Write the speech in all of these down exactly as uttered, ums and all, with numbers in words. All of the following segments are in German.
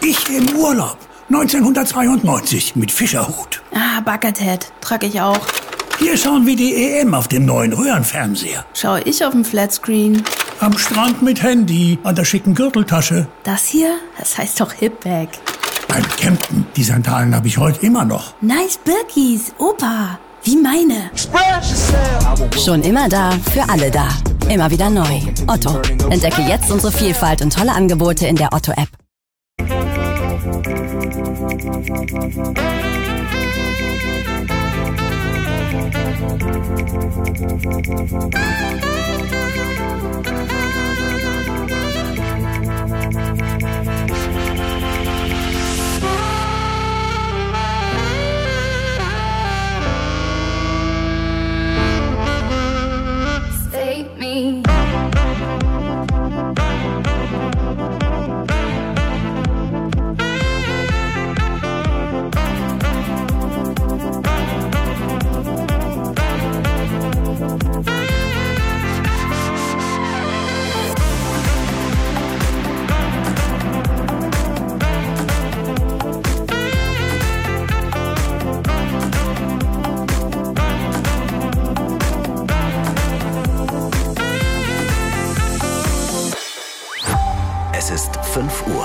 Ich im Urlaub. neunzehnhundertzweiundneunzig mit Fischerhut. Ah, Buckethead. Trag ich auch. Hier schauen wir die E M auf dem neuen Röhrenfernseher. Schaue ich auf dem Flatscreen. Am Strand mit Handy, an der schicken Gürteltasche. Das hier? Das heißt doch Hipbag. Beim Campen, die Sandalen habe ich heute immer noch. Nice Birkis, Opa. Wie meine. Schon immer da, für alle da. Immer wieder neu. Otto. Entdecke jetzt unsere Vielfalt und tolle Angebote in der Otto-App. Save me. Es ist fünf Uhr.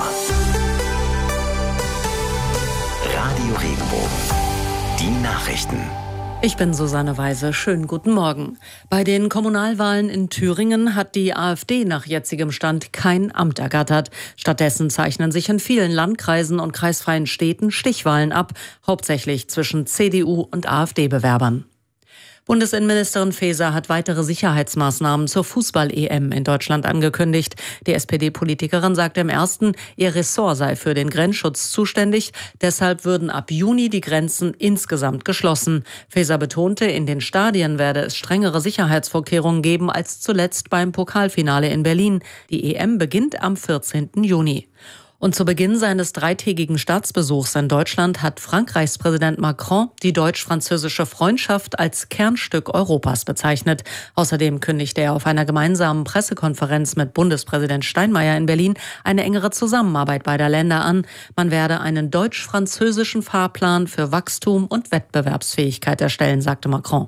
Radio Regenbogen. Die Nachrichten. Ich bin Susanne Weise. Schönen guten Morgen. Bei den Kommunalwahlen in Thüringen hat die AfD nach jetzigem Stand kein Amt ergattert. Stattdessen zeichnen sich in vielen Landkreisen und kreisfreien Städten Stichwahlen ab, hauptsächlich zwischen C D U und AfD-Bewerbern. Bundesinnenministerin Faeser hat weitere Sicherheitsmaßnahmen zur Fußball-E M in Deutschland angekündigt. Die S P D-Politikerin sagte im ersten, ihr Ressort sei für den Grenzschutz zuständig. Deshalb würden ab Juni die Grenzen insgesamt geschlossen. Faeser betonte, in den Stadien werde es strengere Sicherheitsvorkehrungen geben als zuletzt beim Pokalfinale in Berlin. Die E M beginnt am vierzehnten Juni. Und zu Beginn seines dreitägigen Staatsbesuchs in Deutschland hat Frankreichs Präsident Macron die deutsch-französische Freundschaft als Kernstück Europas bezeichnet. Außerdem kündigte er auf einer gemeinsamen Pressekonferenz mit Bundespräsident Steinmeier in Berlin eine engere Zusammenarbeit beider Länder an. Man werde einen deutsch-französischen Fahrplan für Wachstum und Wettbewerbsfähigkeit erstellen, sagte Macron.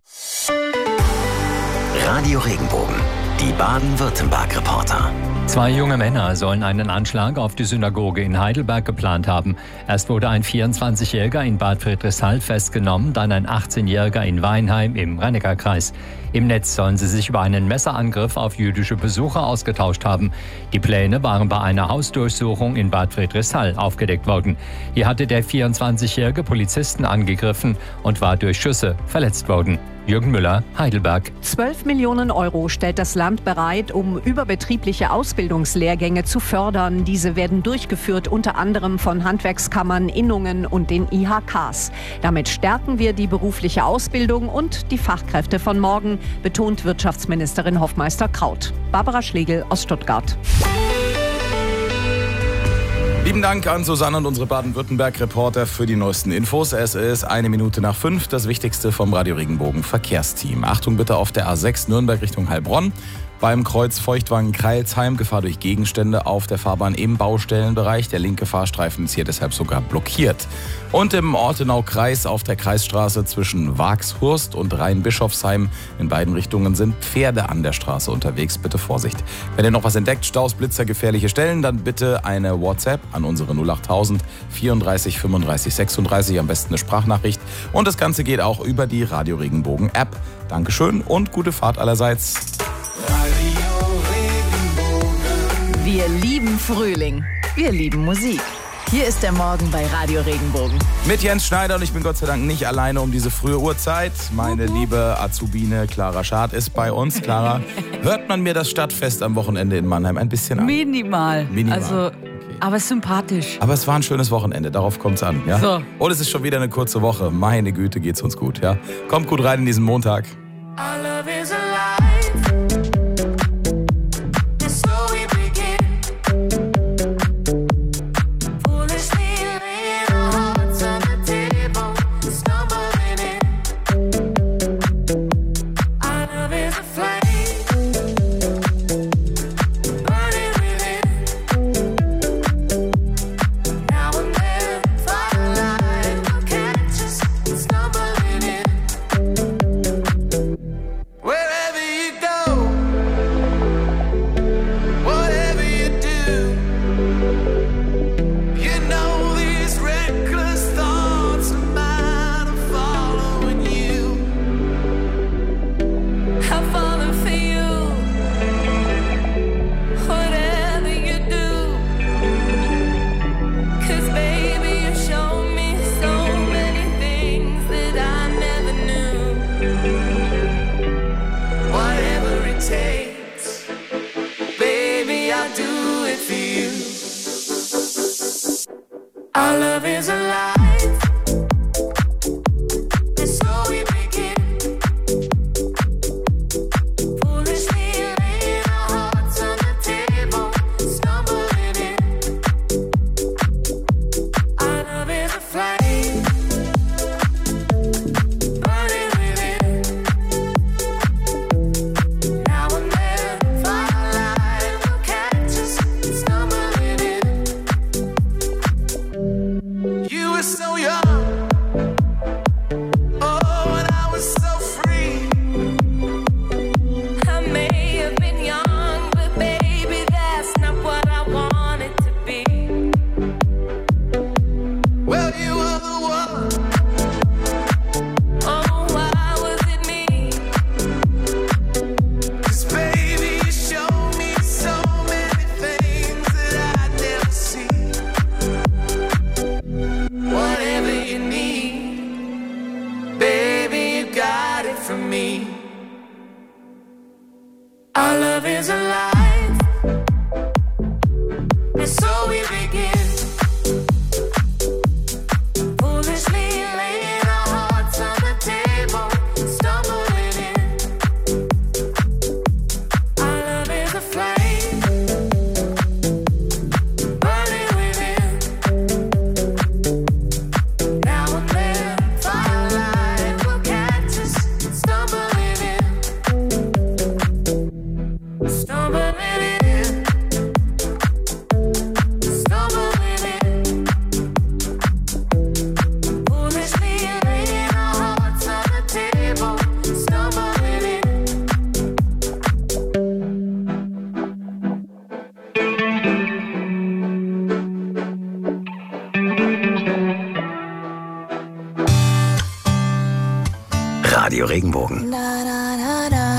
Radio Regenbogen. Die Baden-Württemberg-Reporter. Zwei junge Männer sollen einen Anschlag auf die Synagoge in Heidelberg geplant haben. Erst wurde ein vierundzwanzigjähriger in Bad Friedrichshall festgenommen, dann ein achtzehnjähriger in Weinheim im Rhein-Neckar-Kreis. Im Netz sollen sie sich über einen Messerangriff auf jüdische Besucher ausgetauscht haben. Die Pläne waren bei einer Hausdurchsuchung in Bad Friedrichshall aufgedeckt worden. Hier hatte der vierundzwanzigjährige Polizisten angegriffen und war durch Schüsse verletzt worden. Jürgen Müller, Heidelberg. zwölf Millionen Euro stellt das Land bereit, um überbetriebliche Ausbildungslehrgänge zu fördern. Diese werden durchgeführt unter anderem von Handwerkskammern, Innungen und den I H Ks. Damit stärken wir die berufliche Ausbildung und die Fachkräfte von morgen, betont Wirtschaftsministerin Hofmeister-Kraut. Barbara Schlegel aus Stuttgart. Lieben Dank an Susanne und unsere Baden-Württemberg-Reporter für die neuesten Infos. Es ist eine Minute nach fünf, das Wichtigste vom Radio Regenbogen Verkehrsteam. Achtung bitte auf der A sechs Nürnberg Richtung Heilbronn. Beim Kreuz Feuchtwangen-Kreilsheim Gefahr durch Gegenstände auf der Fahrbahn im Baustellenbereich. Der linke Fahrstreifen ist hier deshalb sogar blockiert. Und im Ortenau-Kreis auf der Kreisstraße zwischen Wagshurst und Rheinbischofsheim in beiden Richtungen sind Pferde an der Straße unterwegs. Bitte Vorsicht. Wenn ihr noch was entdeckt, Staus, Blitzer, gefährliche Stellen, dann bitte eine WhatsApp an unsere null acht tausend vierunddreißig fünfunddreißig sechsunddreißig. Am besten eine Sprachnachricht. Und das Ganze geht auch über die Radio Regenbogen App. Dankeschön und gute Fahrt allerseits. Wir lieben Frühling. Wir lieben Musik. Hier ist der Morgen bei Radio Regenbogen. Mit Jens Schneider und ich bin Gott sei Dank nicht alleine um diese frühe Uhrzeit. Meine liebe Azubine Clara Schad ist bei uns. Clara, hört man mir das Stadtfest am Wochenende in Mannheim ein bisschen an? Minimal. Minimal. Also, okay. Aber sympathisch. Aber es war ein schönes Wochenende, darauf kommt es an. Ja? So. Und es ist schon wieder eine kurze Woche. Meine Güte, geht's uns gut. Ja? Kommt gut rein in diesen Montag. Now Our love is alive. Radio Regenbogen. Da, da, da, da.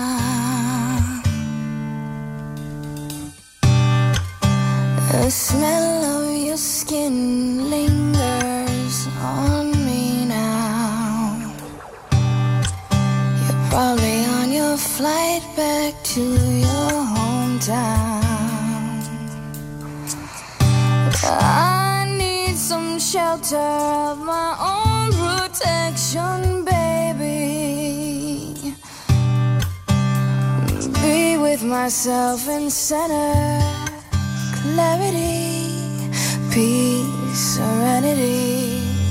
The smell of your skin lingers on me now. You're probably on your flight back to your hometown. I need some shelter of my own protection, baby. Be with myself in center, clarity, peace, serenity.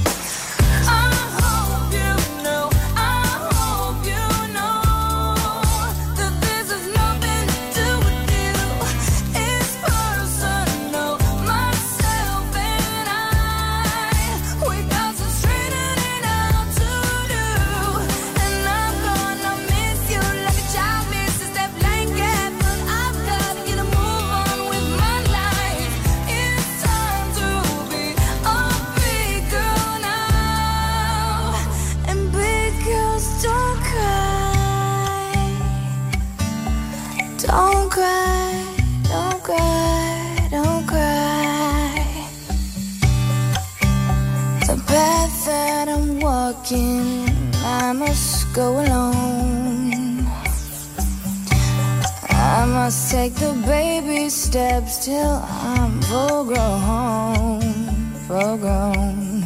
Don't cry, don't cry, don't cry. The path that I'm walking, I must go alone. I must take the baby steps till I'm full grown, full grown.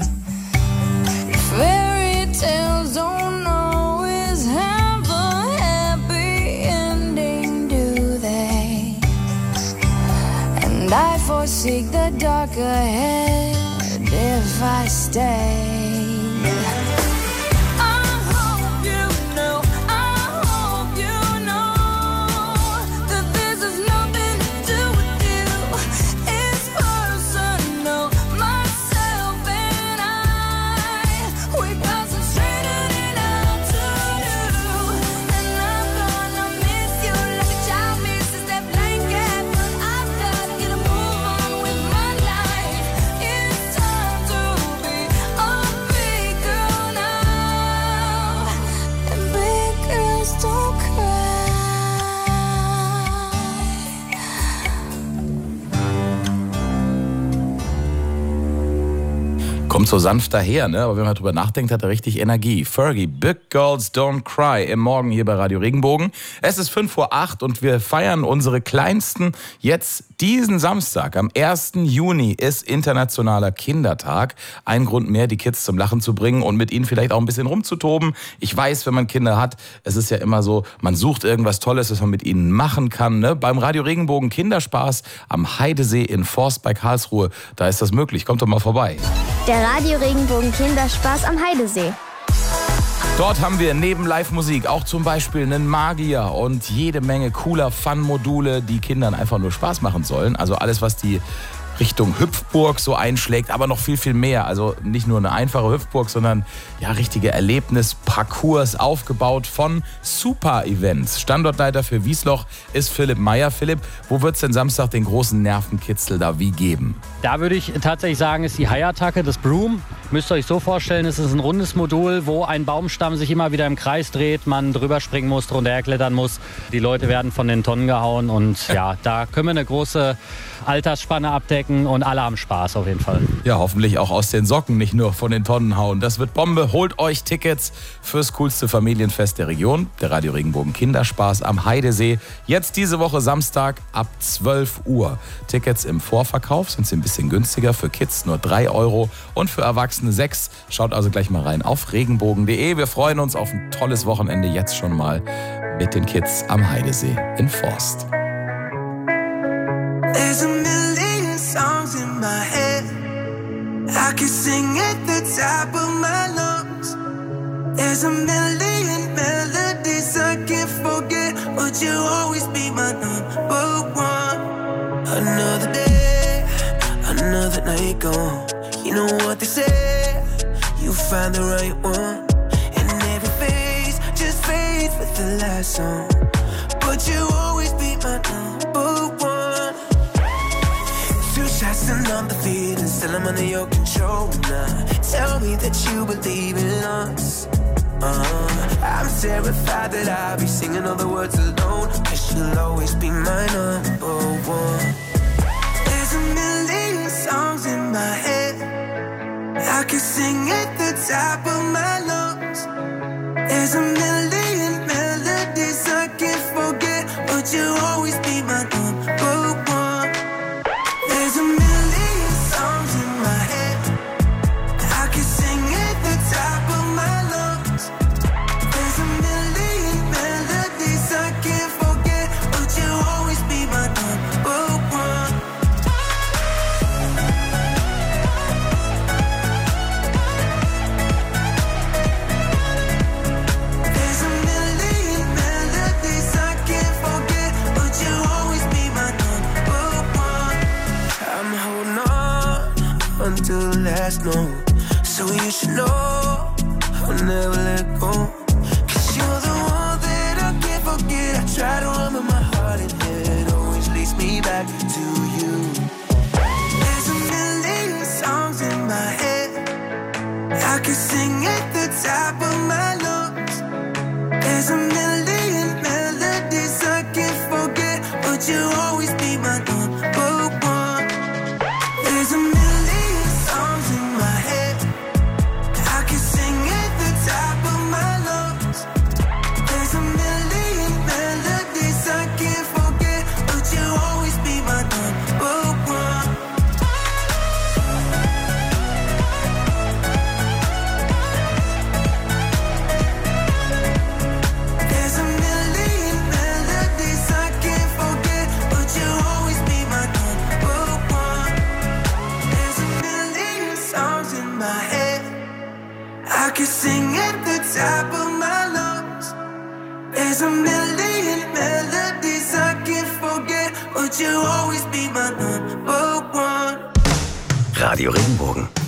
Fairy tales don't always have a happy ending, do they? And I foresee the dark ahead if I stay. It's time to be Kommt so sanft daher, ne? Aber wenn man drüber nachdenkt, hat er richtig Energie. Fergie, Big Girls Don't Cry im Morgen hier bei Radio Regenbogen. Es ist fünf vor acht und wir feiern unsere Kleinsten jetzt diesen Samstag. Am ersten Juni ist Internationaler Kindertag. Ein Grund mehr, die Kids zum Lachen zu bringen und mit ihnen vielleicht auch ein bisschen rumzutoben. Ich weiß, wenn man Kinder hat, es ist ja immer so, man sucht irgendwas Tolles, was man mit ihnen machen kann. Ne? Beim Radio Regenbogen Kinderspaß am Heidesee in Forst bei Karlsruhe, da ist das möglich. Kommt doch mal vorbei. Der Radio Regenbogen Kinderspaß am Heidesee. Dort haben wir neben Live-Musik auch zum Beispiel einen Magier und jede Menge cooler Fun-Module, die Kindern einfach nur Spaß machen sollen. Also alles, was die Richtung Hüpfburg so einschlägt, aber noch viel, viel mehr. Also nicht nur eine einfache Hüpfburg, sondern ja richtige Erlebnisparcours aufgebaut von Super-Events. Standortleiter für Wiesloch ist Philipp Meyer. Philipp, wo wird es denn Samstag den großen Nervenkitzel da wie geben? Da würde ich tatsächlich sagen, ist die High-Attacke, das Broom. Müsst ihr euch so vorstellen, es ist ein rundes Modul, wo ein Baumstamm sich immer wieder im Kreis dreht, man drüber springen muss, drunter herklettern muss. Die Leute werden von den Tonnen gehauen und ja, da können wir eine große Altersspanne abdecken und alle haben Spaß auf jeden Fall. Ja, hoffentlich auch aus den Socken, nicht nur von den Tonnen hauen. Das wird Bombe. Holt euch Tickets fürs coolste Familienfest der Region, der Radio Regenbogen Kinderspaß am Heidesee. Jetzt diese Woche Samstag ab zwölf Uhr. Tickets im Vorverkauf sind sie ein bisschen günstiger. Für Kids nur drei Euro und für Erwachsene sechs. Schaut also gleich mal rein auf regenbogen punkt de. Wir freuen uns auf ein tolles Wochenende jetzt schon mal mit den Kids am Heidesee in Forst. There's a million songs in my head. I can sing at the top of my lungs. There's a million melodies I can't forget, but you'll always be my number one. Another day, another night gone. You know what they say, you find the right one. And every phase just fades with the last song, but you'll always be my number one. Two shots and I'm the feeling, still I'm under your control now. Tell me that you believe in us. uh, I'm terrified that I'll be singing all the words alone, cause you'll always be my number one. There's a million songs in my head. I can sing at the top of my lungs. There's a million melodies I can't forget, but you'll always be my number one. There's a million songs in my head. I can sing at the top of my lungs. There's a million melodies I can't forget, but you'll always be my number one. There's a million melodies I can't forget, but you'll always be my number one. I'm holding on until the last note, so you should know I'll never let go. Cause you're the one that I can't forget. I try to run, but my heart and head always leads me back to you. There's a million songs in my head. I can sing at the top of my lungs. There's a million melodies I can't forget, but you'll always be my number one. There's a million songs in my head. I can sing at the top of my lungs. There's a million melodies I can't forget, but you'll always be my number one. There's a million melodies I can't forget, but you'll always be my number one. There's a million songs in my head. I can sing at the top of my lungs. There's a million melodies I can't forget, but you'll always be my number one. Radio Regenbogen.